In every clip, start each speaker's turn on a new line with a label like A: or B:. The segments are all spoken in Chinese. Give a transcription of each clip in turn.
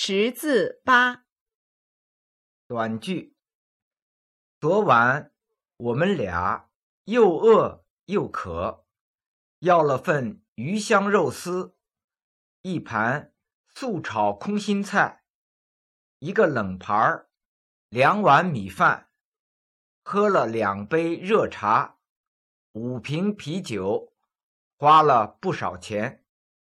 A: 识字8。
B: 短句。昨晚我们俩又饿又渴，要了份鱼香肉丝，一盘素炒空心菜，一个冷盘，2碗米饭，喝了2杯热茶，5瓶啤酒，花了不少钱。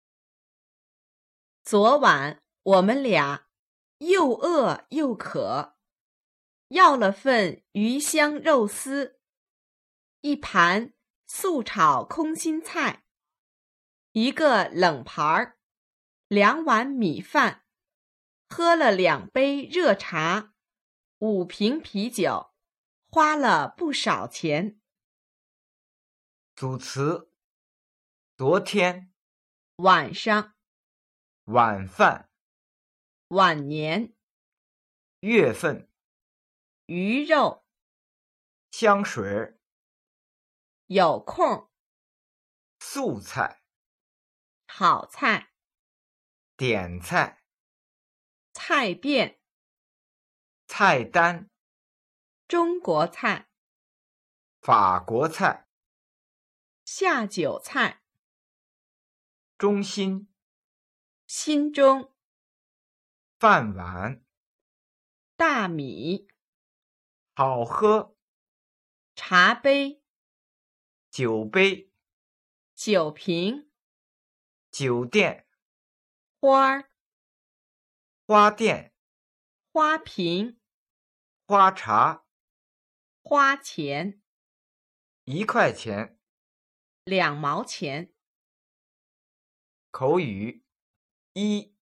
A: 昨晚我们俩又饿又渴，要了份鱼香肉丝，一盘素炒空心菜，一个冷盘，2碗米饭，喝了2杯热茶，5瓶啤酒，花了不少钱。
B: 组词：昨天、
A: 晚上、
B: 晚饭、
A: 晚年、
B: 月份、
A: 鱼肉、
B: 香水、
A: 有空、
B: 素菜、
A: 炒菜、
B: 点菜、
A: 菜店、
B: 菜单、
A: 中国菜、
B: 法国菜、
A: 下酒菜、
B: 中心、
A: 心中、
B: 饭碗、
A: 大米、
B: 好喝、
A: 茶杯、
B: 酒杯、
A: 酒瓶、
B: 酒店、
A: 花儿、
B: 花店、
A: 花瓶、
B: 花茶、
A: 花钱、
B: 1块钱。
A: 2毛钱。
B: 口语1。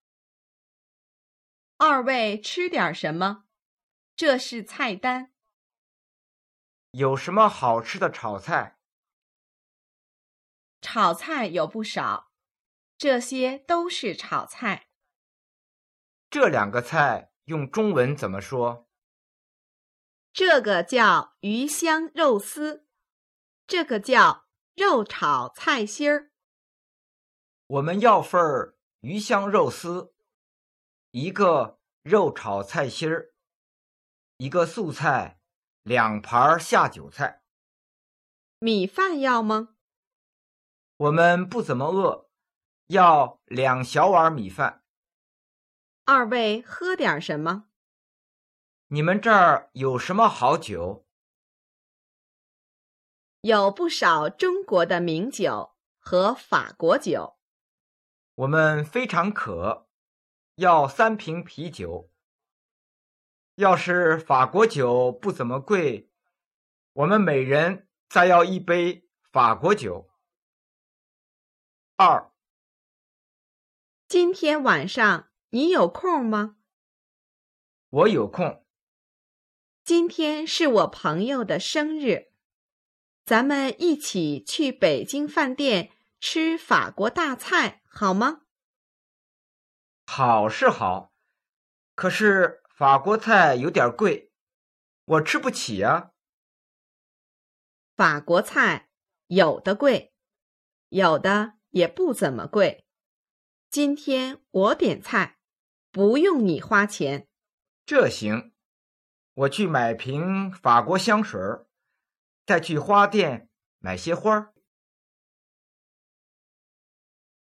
A: 二位吃点什么？这是菜单。
B: 有什么好吃的炒菜？
A: 炒菜有不少，这些都是炒菜。
B: 这2个菜用中文怎么说？
A: 这个叫鱼香肉丝，这个叫肉炒菜心儿。
B: 我们要份鱼香肉丝，一个肉炒菜心儿，一个素菜，2盘下酒菜。
A: 米饭要吗？
B: 我们不怎么饿，要2小碗米饭。
A: 二位喝点什么？
B: 你们这儿有什么好酒？
A: 有不少中国的名酒和法国酒。
B: 我们非常渴，要3瓶啤酒。要是法国酒不怎么贵，我们每人再要1杯法国酒。2。
A: 今天晚上你有空吗？
B: 我有空。
A: 今天是我朋友的生日，咱们一起去北京饭店吃法国大菜，好吗？
B: 好是好，可是法国菜有点贵，我吃不起呀。
A: 法国菜有的贵，有的也不怎么贵。今天我点菜，不用你花钱。
B: 这行，我去买瓶法国香水，再去花店买些花。